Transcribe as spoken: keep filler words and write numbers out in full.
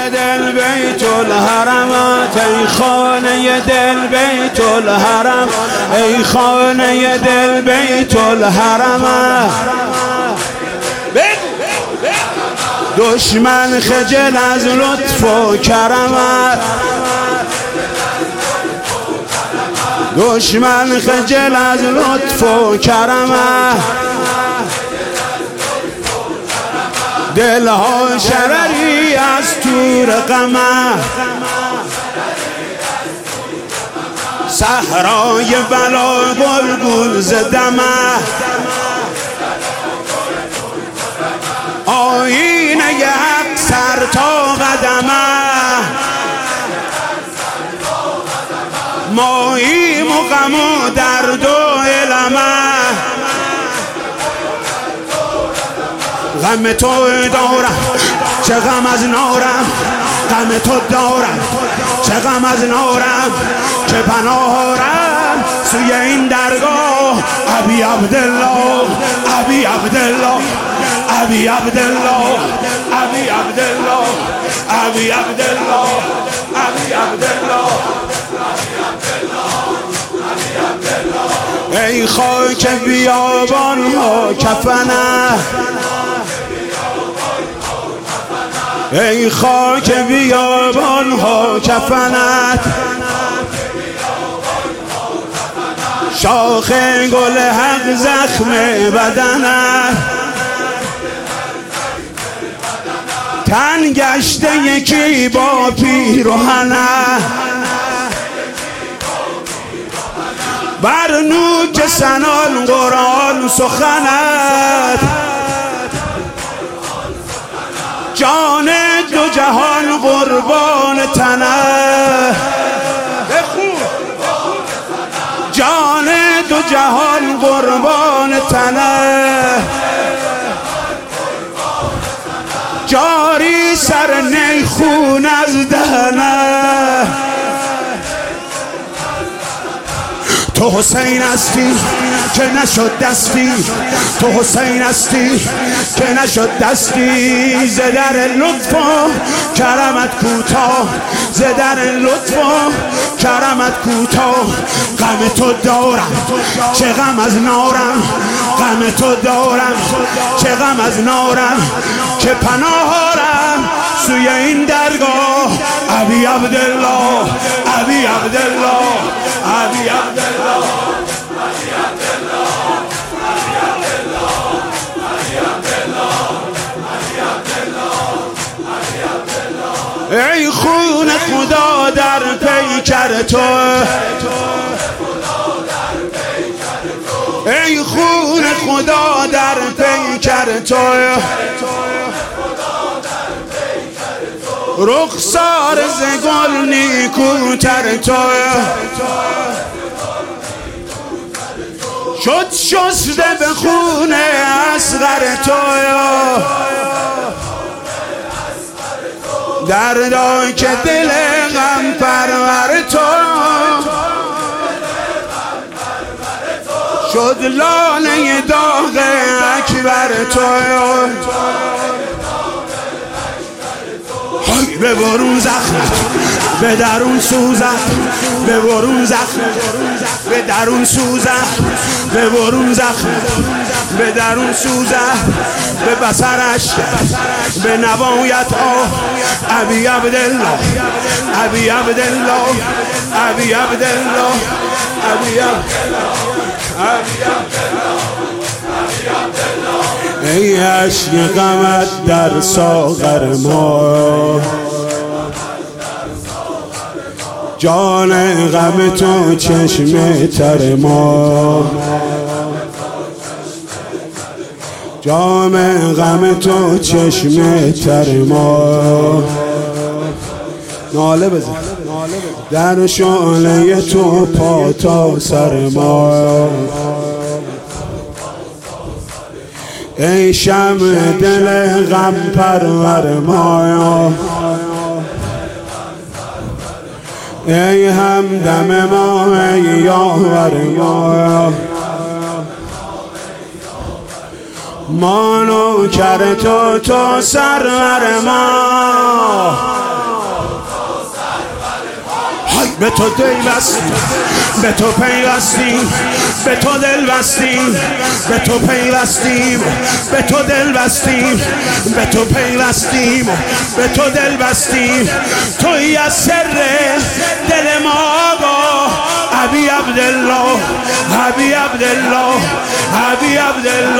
دل بیت الحرمت، ای خانه دل بیت الحرم، ای خانه دل بیت الحرمت. دشمن خجل از لطف و کرمت، دشمن خجل از لطف و کرمت. دلها شرری از تور غمت، صحرای بلا گلگون زدمت. آینه حق سر تا قدمه، ماییم و غم و درد و علمه. غم تو دارم چه غم از نارم، غم تو دارم چه غم از نارم، که پناهارم سوی این درگاه. ابی عبدالله ابی عبدالله ابی عبدالله ابی عبدالله ابی عبدالله ابی عبدالله. ای خاک بیابان ها کفنه، ای خاک بیابان ها کفنت. شاخ گل حق زخم بدنت، تن گشته یکی با پیرهنه. بر نوک سنان قرآن سخنت، جان دو جهان قربان تنه. جان دو جهان قربان تنه، جاری سر نی خون از دهنه. تو حسین هستی که نشد دستی، تو حسین هستی که نشد دستی. ز در لطف و کرمت کوتاه، ز در لطف و کرمت کوتاه. غم تو دارم چه غم از نارم، غم تو دارم چه غم از نارم، که پناهارم سوی این درگاه. ابی عبدالله ابی عبدالله ابی عبدالله ابی عبدالله ابی عبدالله. ای خون خدا در پیکر تو، ای خون خدا در پیکر تو. رخسار ز گل نیکوتر تو، شد شسته به خون اصغر تو. دردا که دل غم پرور تو، شد لاله داغ اکبر تو. به برون زخمت به درون سوزت، به برون زخمت به درون سوزت، به برون زخمت به درون سوزت. به بصرش به نوایت آه. ابی عبدالله ابی عبدالله ابی عبدالله ابی عبدالله ابی عبدالله. ای عشق غمت در ساغر ما، جان غم تو چشم تر ما، جام غم تو چشم تر ما. ناله بزن در شعله تو پا تا سر ما. ای شمع دل غم پرور ما، ای همدم ما، ای یاور ما. ما نوکر تو، تو سرور ما. به تو دل بستیم، به تو پیوستیم، به تو دل بستیم، به تو پیوستیم، به تو دل بستیم، به تو پیوستیم، به تو دل بستیم. تویی از سر دل ما با ابی عبدالله، ابی عبدالله، ابی عبدالله.